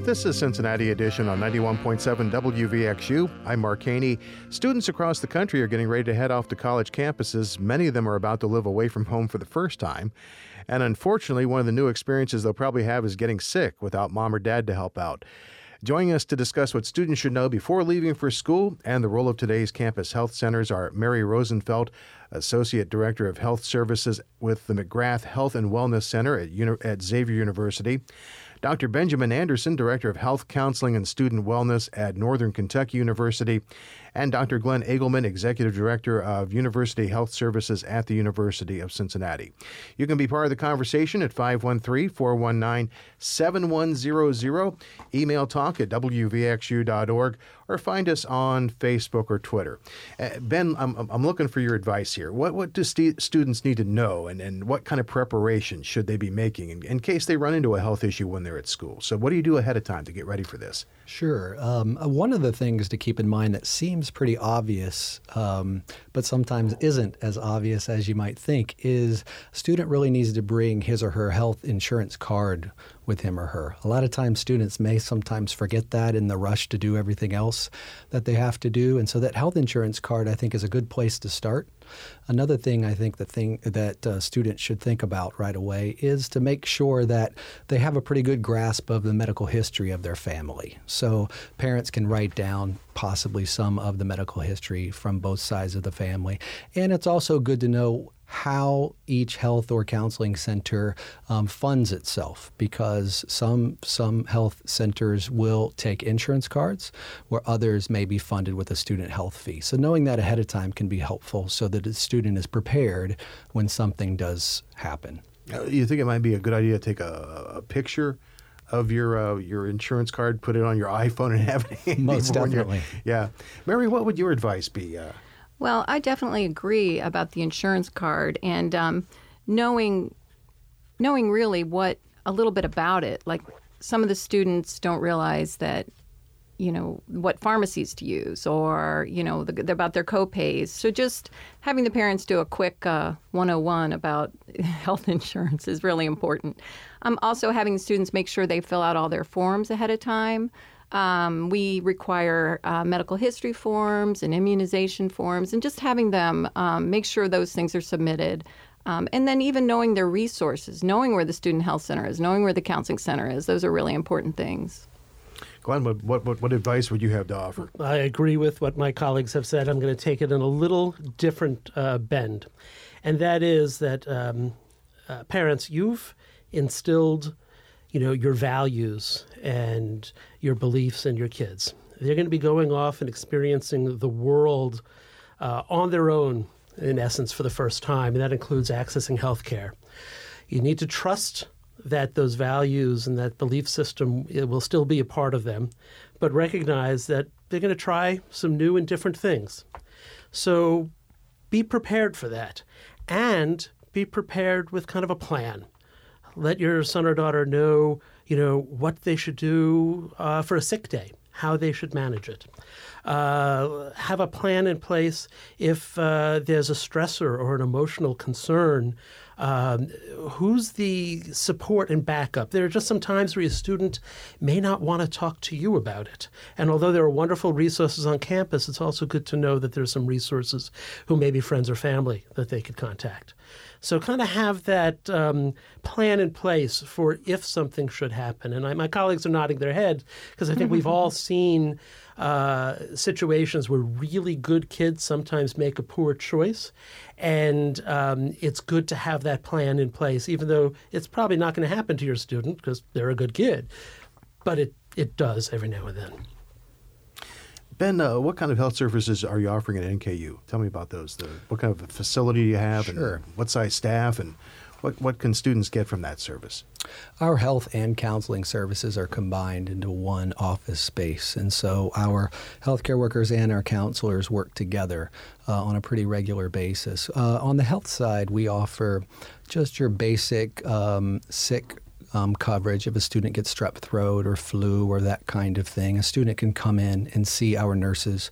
This is Cincinnati Edition on 91.7 WVXU. I'm Mark Haney. Students across the country are getting ready to head off to college campuses. Many of them are about to live away from home for the first time. And unfortunately, one of the new experiences they'll probably have is getting sick without mom or dad to help out. Joining us to discuss what students should know before leaving for school and the role of today's campus health centers are Mary Rosenfeld, Associate Director of Health Services with the McGrath Health and Wellness Center at Xavier University, Dr. Benjamin Anderson, Director of Health Counseling and Student Wellness at Northern Kentucky University, and Dr. Glenn Eagleman, Executive Director of University Health Services at the University of Cincinnati. You can be part of the conversation at 513-419-7100, email talk at wvxu.org, or find us on Facebook or Twitter. Ben, I'm looking for your advice here. What do students need to know, and what kind of preparation should they be making in case they run into a health issue when they're at school? So what do you do ahead of time to get ready for this? Sure. One of the things to keep in mind that seems pretty obvious, but sometimes isn't as obvious as you might think, is a student really needs to bring his or her health insurance card with him or her. A lot of times students may sometimes forget that in the rush to do everything else that they have to do. And so that health insurance card, I think, is a good place to start. Another thing I think that students should think about right away is to make sure that they have a pretty good grasp of the medical history of their family. So parents can write down possibly some of the medical history from both sides of the family. And it's also good to know how each health or counseling center funds itself, because some health centers will take insurance cards where others may be funded with a student health fee. So knowing that ahead of time can be helpful so that the student is prepared when something does happen. You think it might be a good idea to take a picture of your insurance card, put it on your iPhone, and have it? Most definitely. Yeah. Mary, what would your advice be? Well, I definitely agree about the insurance card and knowing really a little bit about it. Like some of the students don't realize that, what pharmacies to use or, about their co-pays. So just having the parents do a quick 101 about health insurance is really important. Also having students make sure they fill out all their forms ahead of time. We require medical history forms and immunization forms, and just having them make sure those things are submitted. And then even knowing their resources, knowing where the student health center is, knowing where the counseling center is, those are really important things. Glenn, what advice would you have to offer? I agree with what my colleagues have said. I'm going to take it in a little different bend. And that is that parents, you've instilled your values and your beliefs in your kids. They're going to be going off and experiencing the world on their own, in essence, for the first time, and that includes accessing health care. You need to trust that those values and that belief system will still be a part of them, but recognize that they're going to try some new and different things. So be prepared for that, and be prepared with kind of a plan. Let your son or daughter know, what they should do for a sick day, how they should manage it. Have a plan in place if there's a stressor or an emotional concern. Who's the support and backup? There are just some times where a student may not want to talk to you about it. And although there are wonderful resources on campus, it's also good to know that there's some resources who may be friends or family that they could contact. So kind of have that plan in place for if something should happen. And my colleagues are nodding their head because I think we've all seen situations where really good kids sometimes make a poor choice. And it's good to have that plan in place, even though it's probably not going to happen to your student because they're a good kid. But it does every now and then. Ben, what kind of health services are you offering at NKU? Tell me about those. What kind of a facility do you have? Sure. And what size staff, and what can students get from that service? Our health and counseling services are combined into one office space. And so our healthcare workers and our counselors work together on a pretty regular basis. On the health side, we offer just your basic sick coverage. If a student gets strep throat or flu or that kind of thing, a student can come in and see our nurses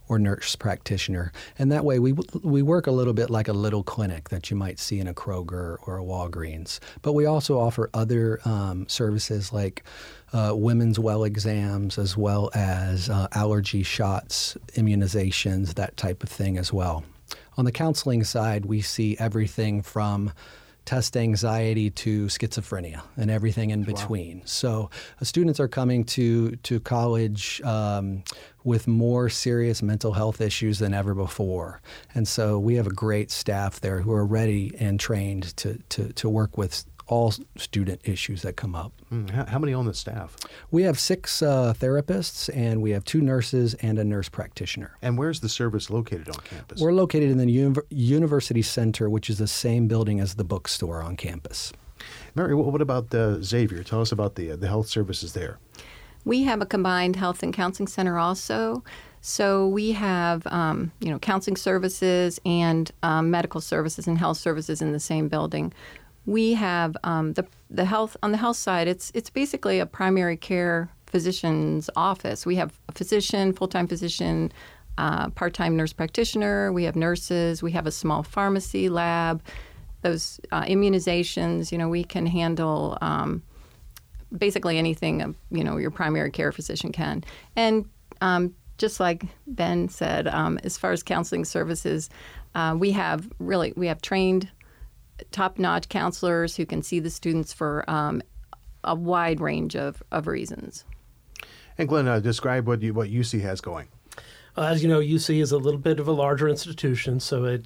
or nurse practitioner. And that way we work a little bit like a little clinic that you might see in a Kroger or a Walgreens. But we also offer other services like women's well exams, as well as allergy shots, immunizations, that type of thing as well. On the counseling side, we see everything from test anxiety to schizophrenia and everything in between. So students are coming to college with more serious mental health issues than ever before. And so we have a great staff there who are ready and trained to work with all student issues that come up. How many on the staff? We have 6 therapists, and we have 2 nurses and a nurse practitioner. And where's the service located on campus? We're located in the University Center, which is the same building as the bookstore on campus. Mary, what about Xavier? Tell us about the health services there. We have a combined health and counseling center also. So we have, counseling services and medical services and health services in the same building. We have the health on the health side. It's basically a primary care physician's office. We have a physician, full-time physician, part-time nurse practitioner. We have nurses. We have a small pharmacy lab. Those immunizations. We can handle basically anything. Your primary care physician can. And just like Ben said, as far as counseling services, we have trained top-notch counselors who can see the students for a wide range of reasons. And Glenn, describe what UC has going. As you know, UC is a little bit of a larger institution, so it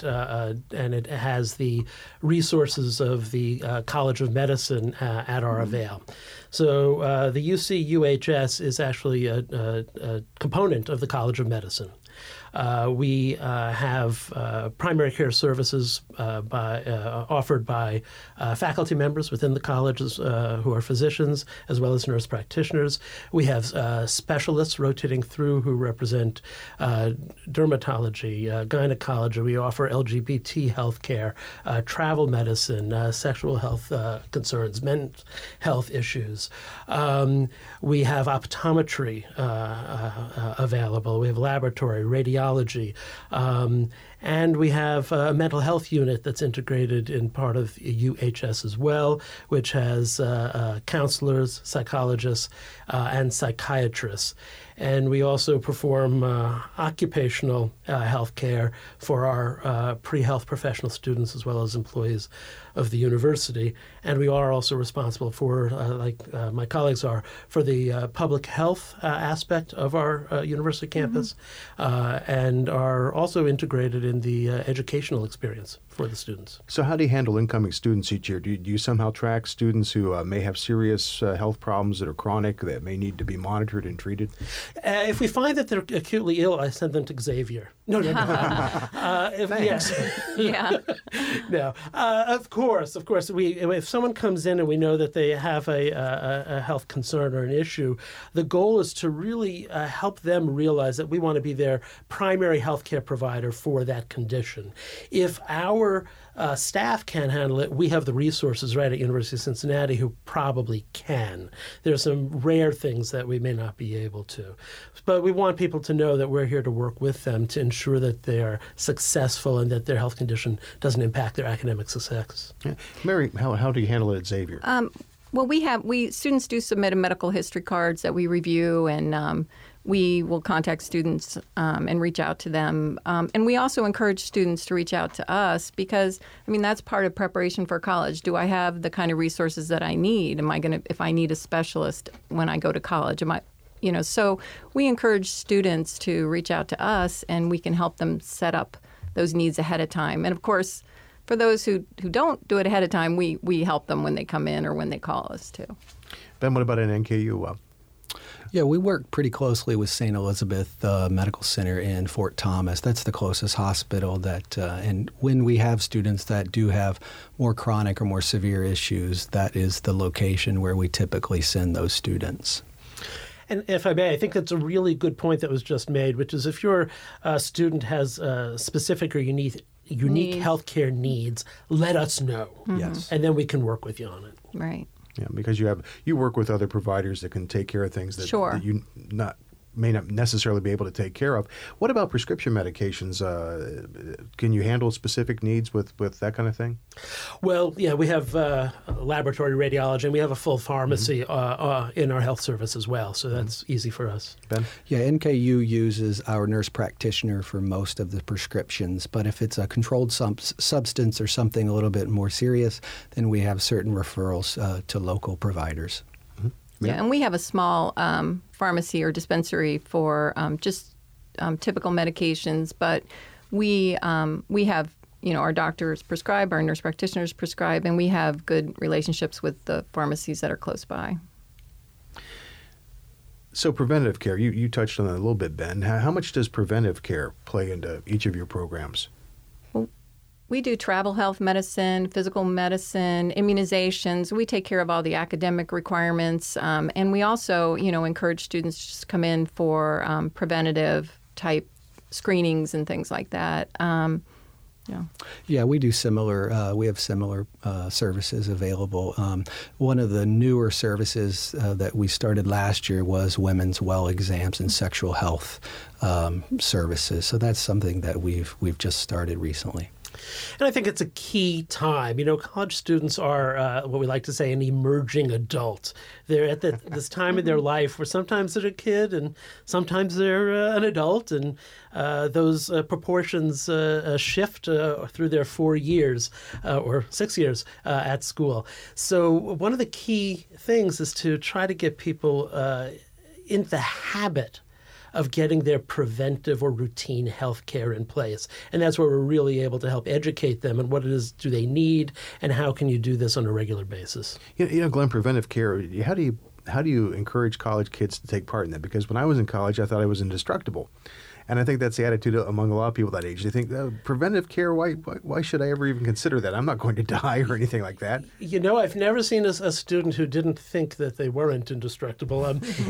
has the resources of the College of Medicine at our avail. So the UC UHS is actually a component of the College of Medicine. We have primary care services offered by faculty members within the colleges who are physicians, as well as nurse practitioners. We have specialists rotating through who represent dermatology, gynecology. We offer LGBT health care, travel medicine, sexual health concerns, men's health issues. We have optometry available. We have laboratory, radiology. And we have a mental health unit that's integrated in part of UHS as well, which has counselors, psychologists, and psychiatrists. And we also perform occupational health care for our pre-health professional students as well as employees of the university. And we are also responsible for, like my colleagues are, for the public health aspect of our university campus, and are also integrated in the educational experience for the students. So how do you handle incoming students each year? Do you somehow track students who may have serious health problems that are chronic, that may need to be monitored and treated? If we find that they're acutely ill, I send them to Xavier. No. Thanks. Yeah. No. Of course. If someone comes in and we know that they have a health concern or an issue, the goal is to really help them realize that we want to be their primary health care provider for that condition. If our staff can't handle it, we have the resources right at University of Cincinnati who probably can. There are some rare things that we may not be able to. But we want people to know that we're here to work with them to ensure that they are successful and that their health condition doesn't impact their academic success. Yeah. Mary, how do you handle it at Xavier? Well, students do submit a medical history cards that we review, and we will contact students and reach out to them. And we also encourage students to reach out to us because, that's part of preparation for college. Do I have the kind of resources that I need? If I need a specialist when I go to college, so we encourage students to reach out to us, and we can help them set up those needs ahead of time. And of course, for those who don't do it ahead of time, we help them when they come in or when they call us too. Ben, what about an NKU? Yeah, we work pretty closely with St. Elizabeth Medical Center in Fort Thomas. That's the closest hospital and when we have students that do have more chronic or more severe issues, that is the location where we typically send those students. And if I may, I think that's a really good point that was just made, which is if your student has specific or unique healthcare needs, let us know. Mm-hmm. Yes. And then we can work with you on it. Right. Yeah, because you work with other providers that can take care of things that, sure. that you not may not necessarily be able to take care of. What about prescription medications? Can you handle specific needs with that kind of thing? Well, yeah, we have laboratory radiology, and we have a full pharmacy in our health service as well, so that's easy for us. Ben? Yeah, NKU uses our nurse practitioner for most of the prescriptions, but if it's a controlled substance or something a little bit more serious, then we have certain referrals to local providers. Yeah, and we have a small pharmacy or dispensary for just typical medications, but we have, our doctors prescribe, our nurse practitioners prescribe, and we have good relationships with the pharmacies that are close by. So preventative care, you touched on that a little bit, Ben. How much does preventive care play into each of your programs? We do travel health medicine, physical medicine, immunizations. We take care of all the academic requirements. And we also, encourage students to just come in for preventative type screenings and things like that. Yeah, we do similar. We have similar services available. One of the newer services that we started last year was women's well exams and sexual health services. So that's something that we've just started recently. And I think it's a key time. College students are what we like to say an emerging adult. They're at this time in their life where sometimes they're a kid and sometimes they're an adult, and those proportions shift through their 4 years or 6 years at school. So one of the key things is to try to get people in the habit of getting their preventive or routine health care in place. And that's where we're really able to help educate them on what it is do they need and how can you do this on a regular basis. Glenn, preventive care, how do you encourage college kids to take part in that? Because when I was in college, I thought I was indestructible. And I think that's the attitude among a lot of people that age. They think, preventive care, why should I ever even consider that? I'm not going to die or anything like that. I've never seen a student who didn't think that they weren't indestructible.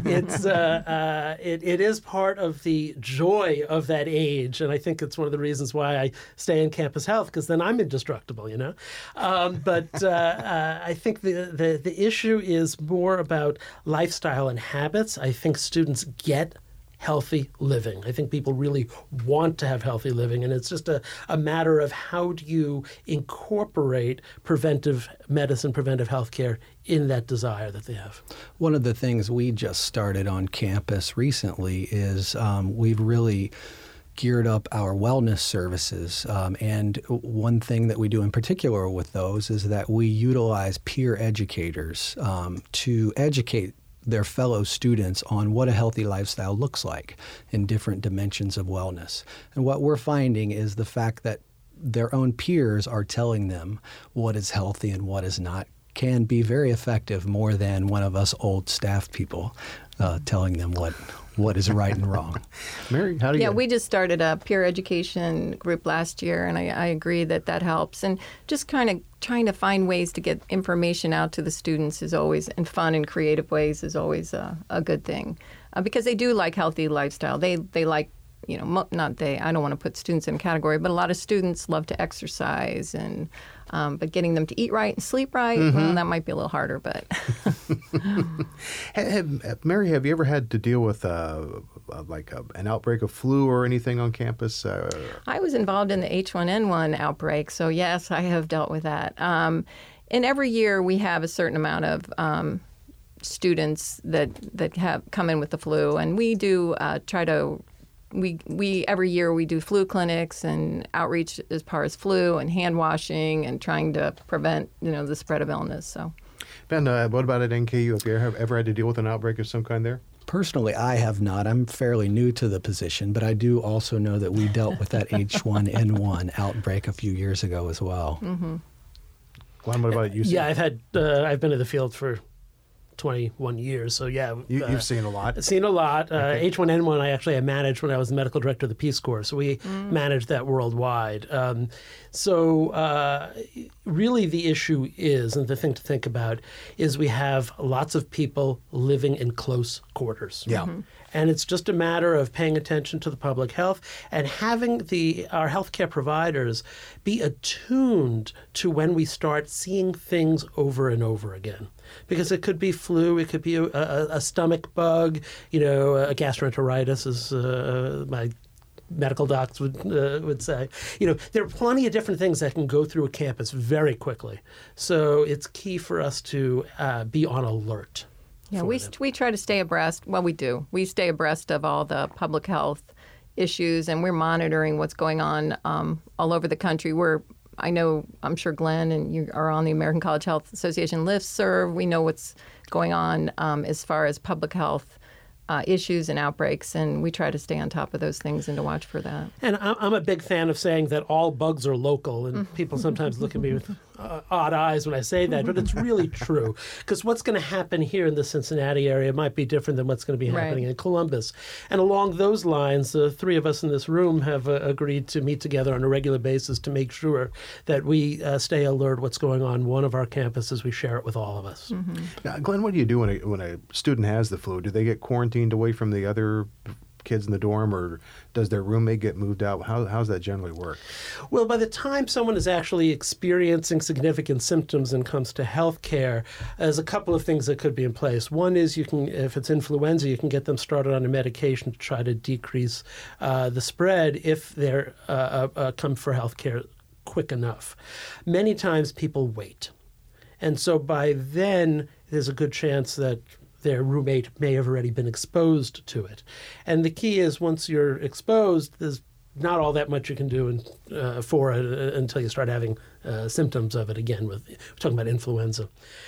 It is part of the joy of that age, and I think it's one of the reasons why I stay in campus health, because then I'm indestructible, But I think the issue is more about lifestyle and habits. I think students get healthy living. I think people really want to have healthy living, and it's just a matter of how do you incorporate preventive medicine, preventive health care in that desire that they have. One of the things we just started on campus recently is we've really geared up our wellness services. And one thing that we do in particular with those is that we utilize peer educators to educate their fellow students on what a healthy lifestyle looks like in different dimensions of wellness. And what we're finding is the fact that their own peers are telling them what is healthy and what is not can be very effective, more than one of us old staff people telling them what is right and wrong. Mary, how do you... Yeah, we just started a peer education group last year, and I agree that helps. And just kind of trying to find ways to get information out to the students is always, in fun and creative ways, is always a good thing. Because they do like healthy lifestyle. They like, I don't want to put students in a category, but a lot of students love to exercise, and but getting them to eat right and sleep right, well, that might be a little harder. But Mary, have you ever had to deal with an outbreak of flu or anything on campus? I was involved in the H1N1 outbreak, so yes, I have dealt with that. And every year we have a certain amount of students that have come in with the flu, and we do try to. We every year we do flu clinics and outreach as far as flu and hand washing and trying to prevent the spread of illness. So, Ben, what about at NKU? Have you ever had to deal with an outbreak of some kind there? Personally, I have not. I'm fairly new to the position, but I do also know that we dealt with that H1N1 outbreak a few years ago as well. Mm-hmm. Glenn, what about you? Yeah, I've been in the field for 21 years. So yeah. You've seen a lot. Seen a lot. Okay. H1N1 I managed when I was the medical director of the Peace Corps. So we managed that worldwide. Really the issue is, and the thing to think about, is we have lots of people living in close quarters. Yeah. And it's just a matter of paying attention to the public health and having our healthcare providers be attuned to when we start seeing things over and over again. Because it could be flu, it could be a stomach bug, a gastroenteritis, as my medical docs would say. There are plenty of different things that can go through a campus very quickly. So it's key for us to be on alert. Yeah, we try to stay abreast. Well, we do. We stay abreast of all the public health issues, and we're monitoring what's going on all over the country. I'm sure Glenn and you are on the American College Health Association listserv. We know what's going on as far as public health issues and outbreaks, and we try to stay on top of those things and to watch for that. And I'm a big fan of saying that all bugs are local, and people sometimes look at me with odd eyes when I say that, but it's really true. Because what's going to happen here in the Cincinnati area might be different than what's going to be happening in Columbus. And along those lines, the three of us in this room have agreed to meet together on a regular basis to make sure that we stay alert what's going on one of our campuses. We share it with all of us. Mm-hmm. Now, Glenn, what do you do when a student has the flu? Do they get quarantined away from the other kids in the dorm, or does their roommate get moved out? How's that generally work? Well, by the time someone is actually experiencing significant symptoms and comes to health care, there's a couple of things that could be in place. One is if it's influenza, you can get them started on a medication to try to decrease the spread if they're come for health care quick enough. Many times people wait. And so by then, there's a good chance that their roommate may have already been exposed to it. And the key is once you're exposed, there's not all that much you can do for it until you start having symptoms of it again. We're talking about influenza.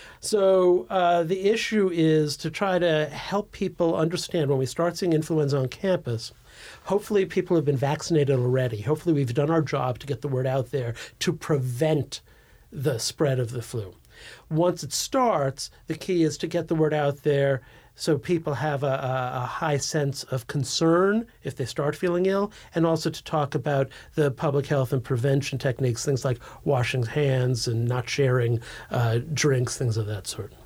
So the issue is to try to help people understand when we start seeing influenza on campus, hopefully people have been vaccinated already. Hopefully we've done our job to get the word out there to prevent the spread of the flu. Once it starts, the key is to get the word out there so people have a high sense of concern if they start feeling ill, and also to talk about the public health and prevention techniques, things like washing hands and not sharing drinks, things of that sort.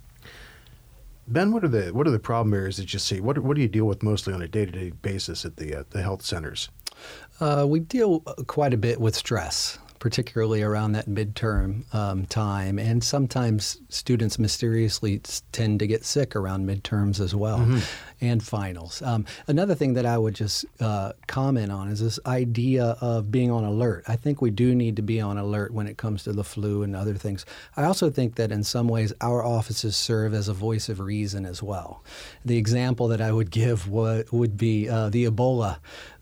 Ben, what are the problem areas that you see? What do you deal with mostly on a day-to-day basis at the health centers? We deal quite a bit with stress, particularly around that midterm time. And sometimes students mysteriously tend to get sick around midterms as well, and finals. Another thing that I would just comment on is this idea of being on alert. I think we do need to be on alert when it comes to the flu and other things. I also think that in some ways our offices serve as a voice of reason as well. The example that I would give would be the Ebola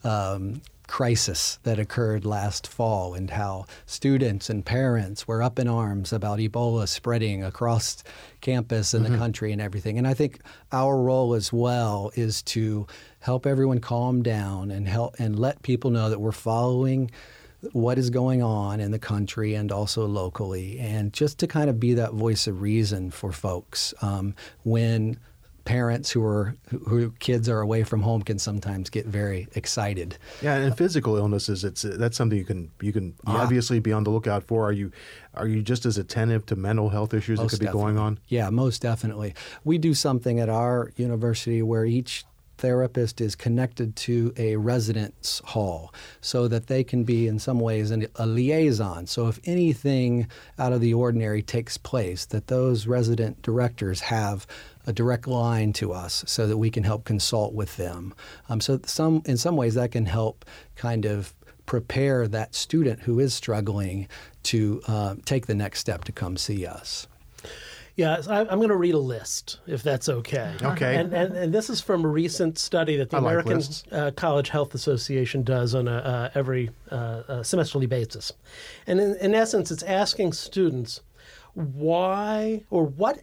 crisis that occurred last fall, and how students and parents were up in arms about Ebola spreading across campus and the country and everything. And I think our role as well is to help everyone calm down and let people know that we're following what is going on in the country and also locally, and just to kind of be that voice of reason for folks when parents who kids are away from home can sometimes get very excited. Yeah, and physical illnesses, that's something you can obviously be on the lookout for. Are you just as attentive to mental health issues that could be going on? Yeah, most definitely. We do something at our university where each therapist is connected to a residence hall so that they can be in some ways a liaison. So if anything out of the ordinary takes place, that those resident directors have a direct line to us so that we can help consult with them. So in some ways that can help kind of prepare that student who is struggling to take the next step to come see us. Yeah, I'm going to read a list, if that's okay. Okay. And this is from a recent study that the American College Health Association does on every semesterly basis. And in essence, it's asking students why or what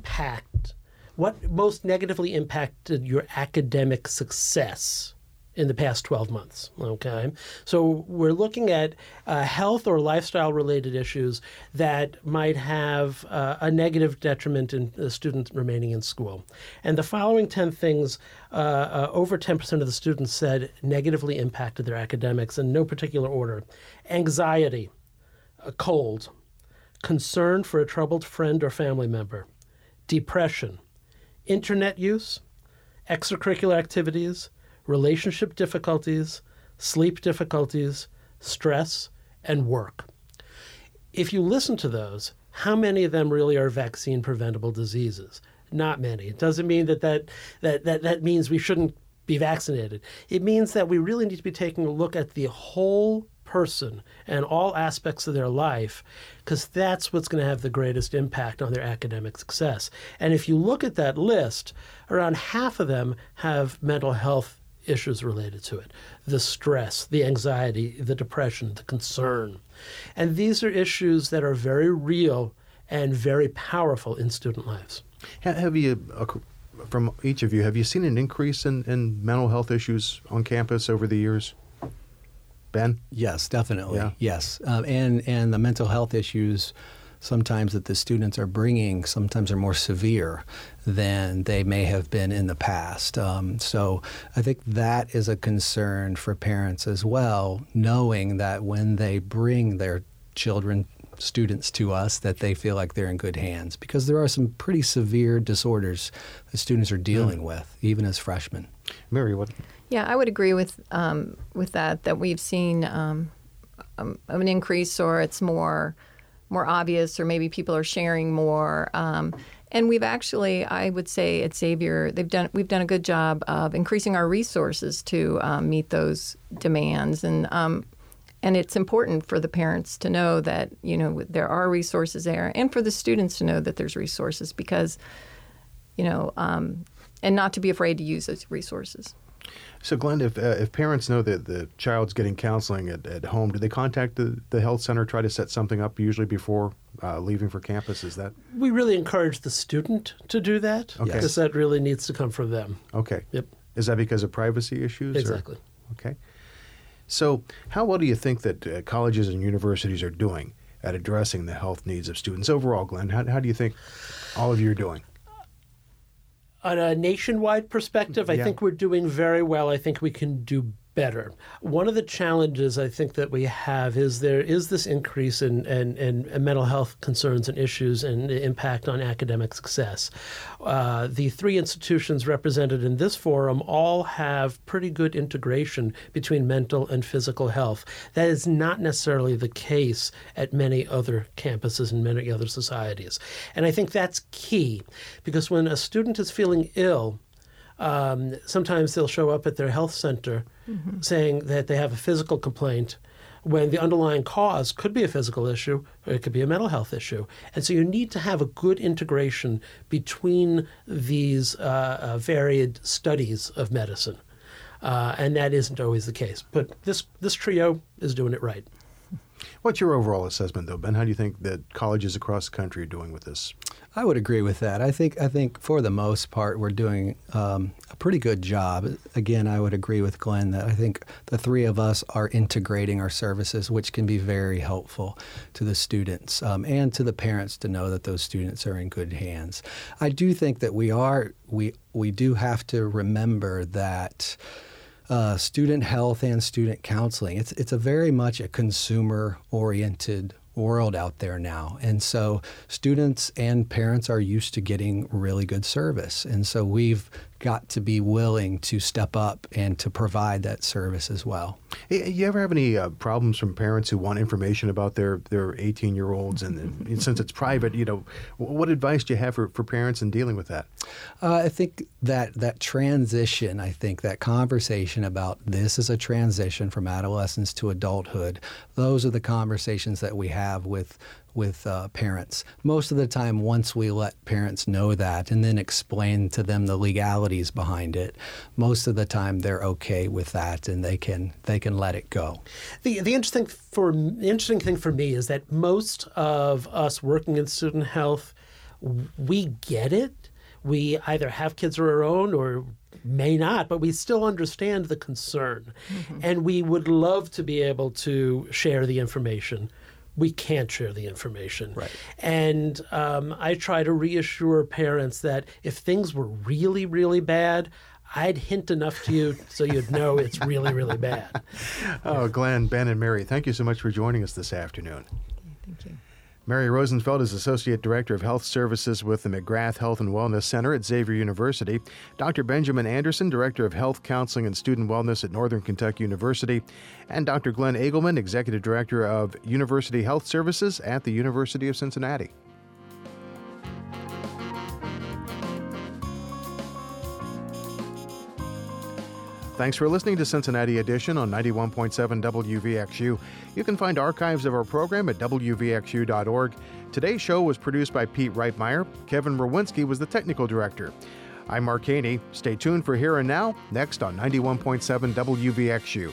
most negatively impacted your academic success in the past 12 months, okay? So we're looking at health or lifestyle-related issues that might have a negative detriment in the student remaining in school. And the following 10 things, over 10% of the students said negatively impacted their academics in no particular order. Anxiety, a cold, concern for a troubled friend or family member, depression, internet use, extracurricular activities, relationship difficulties, sleep difficulties, stress, and work. If you listen to those, how many of them really are vaccine-preventable diseases? Not many. It doesn't mean that means we shouldn't be vaccinated. It means that we really need to be taking a look at the whole person and all aspects of their life, because that's what's going to have the greatest impact on their academic success. And if you look at that list, around half of them have mental health issues related to it. The stress, the anxiety, the depression, the concern. And these are issues that are very real and very powerful in student lives. Have you, from each of you, have you seen an increase in mental health issues on campus over the years? Ben? Yes, definitely. Yeah. Yes. And the mental health issues sometimes that the students are bringing sometimes are more severe than they may have been in the past. So I think that is a concern for parents as well, knowing that when they bring their students to us, that they feel like they're in good hands, because there are some pretty severe disorders that students are dealing with, even as freshmen. Mary, what? Yeah, I would agree with that we've seen an increase, or it's more obvious, or maybe people are sharing more. And we've actually, I would say at Xavier, we've done a good job of increasing our resources to meet those demands. And it's important for the parents to know that, there are resources there, and for the students to know that there's resources, because, and not to be afraid to use those resources. So, Glenn, if parents know that the child's getting counseling at home, do they contact the health center, try to set something up usually before leaving for campus? Is that? We really encourage the student to do that, because that really needs to come from them. Okay. Yep. Is that because of privacy issues? Exactly. Okay. So how well do you think that colleges and universities are doing at addressing the health needs of students overall, Glenn? How do you think all of you are doing? On a nationwide perspective, I think we're doing very well. I think we can do better. One of the challenges I think that we have is there is this increase in mental health concerns and issues and the impact on academic success. The three institutions represented in this forum all have pretty good integration between mental and physical health. That is not necessarily the case at many other campuses and many other societies. And I think that's key, because when a student is feeling ill, sometimes they'll show up at their health center saying that they have a physical complaint, when the underlying cause could be a physical issue or it could be a mental health issue. And so you need to have a good integration between these varied studies of medicine. And that isn't always the case. But this trio is doing it right. What's your overall assessment, though, Ben? How do you think that colleges across the country are doing with this? I would agree with that. I think for the most part we're doing a pretty good job. Again, I would agree with Glenn that I think the three of us are integrating our services, which can be very helpful to the students and to the parents to know that those students are in good hands. I do think that we do have to remember that student health and student counseling, it's a very much a consumer-oriented world out there now. And so students and parents are used to getting really good service. And so we've got to be willing to step up and to provide that service as well. Hey, you ever have any problems from parents who want information about their 18-year-olds? And since it's private, what advice do you have for parents in dealing with that? I think that transition, that conversation about this is a transition from adolescence to adulthood, those are the conversations that we have with parents. Most of the time, once we let parents know that and then explain to them the legalities behind it, most of the time they're okay with that and they can let it go. The interesting thing for me is that most of us working in student health, we get it. We either have kids of our own or may not, but we still understand the concern. And we would love to be able to share the information. We can't share the information. Right. And I try to reassure parents that if things were really, really bad, I'd hint enough to you so you'd know it's really, really bad. Oh, Glenn, Ben, and Mary, thank you so much for joining us this afternoon. Thank you. Mary Rosenfeld is Associate Director of Health Services with the McGrath Health and Wellness Center at Xavier University. Dr. Benjamin Anderson, Director of Health Counseling and Student Wellness at Northern Kentucky University. And Dr. Glenn Eagleman, Executive Director of University Health Services at the University of Cincinnati. Thanks for listening to Cincinnati Edition on 91.7 WVXU. You can find archives of our program at WVXU.org. Today's show was produced by Pete Reitmeyer. Kevin Rowinski was the technical director. I'm Mark Haney. Stay tuned for Here and Now, next on 91.7 WVXU.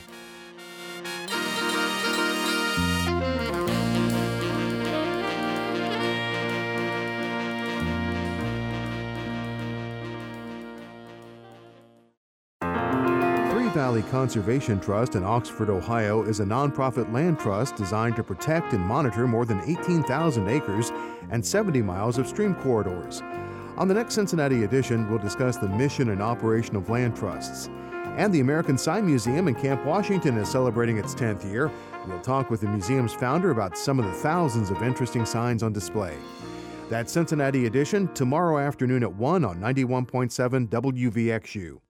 Valley Conservation Trust in Oxford, Ohio is a nonprofit land trust designed to protect and monitor more than 18,000 acres and 70 miles of stream corridors. On the next Cincinnati edition, we'll discuss the mission and operation of land trusts. And the American Sign Museum in Camp Washington is celebrating its 10th year. We'll talk with the museum's founder about some of the thousands of interesting signs on display. That's Cincinnati edition tomorrow afternoon at 1 on 91.7 WVXU.